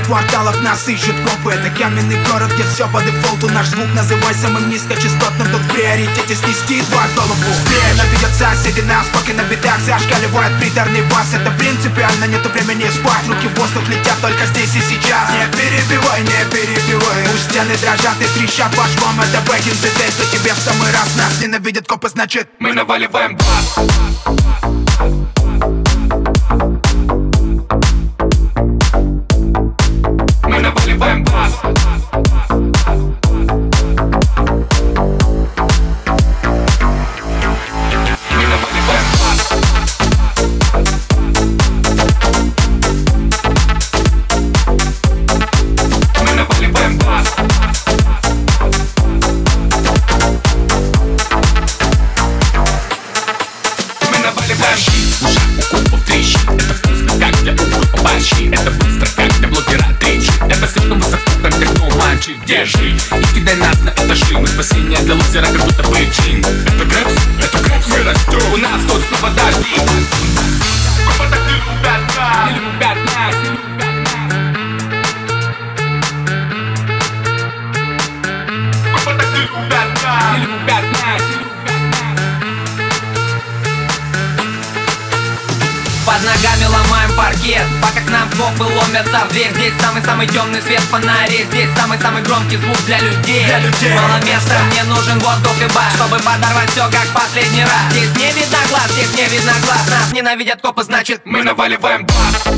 кварталах нас ищут копы. Это каменный город, где все по дефолту. Наш звук называй самым низкочастотным. Тут в приоритете снести твою голову. Ненавидят соседи нас, поки на бедах зашкаливает приторный бас. Это принципиально, нету времени спать. Руки в воздух летят только здесь и сейчас. Не перебивай, не перебивай. Пусть стены дрожат и трещат по швам. Это back in the day, что тебе в самый раз. Нас ненавидят копы, значит мы наваливаем бас. Мы наваливаем бас. Мы наваливаем бас. Мы наваливаем бас. Мы наваливаем щит. Ушах у копов трещит. Это вкусно, как для уха борщи. Это быстро, как для блогера трещит. Это слишком высоко, как техно, мальчик, держи. И кидай нас на этажи. Мы спасение для лузера, как будто бы джин. Это грэпс, мы растем. У нас тут снова дожди. Копы так не любят нас. Не любят нас, не любят нас. Копы так не любят нас. Не любят нас, не любят нас. Под ногами ломаем паркет, пока к нам копы ломятся в дверь. Здесь самый-самый темный свет фонарей. Здесь самый-самый громкий звук для людей. Мало места, мне нужен воздух и бас, чтобы подорвать все как последний раз. Здесь не видно глаз, здесь не видно глаз. Нас ненавидят копы, значит мы наваливаем бас.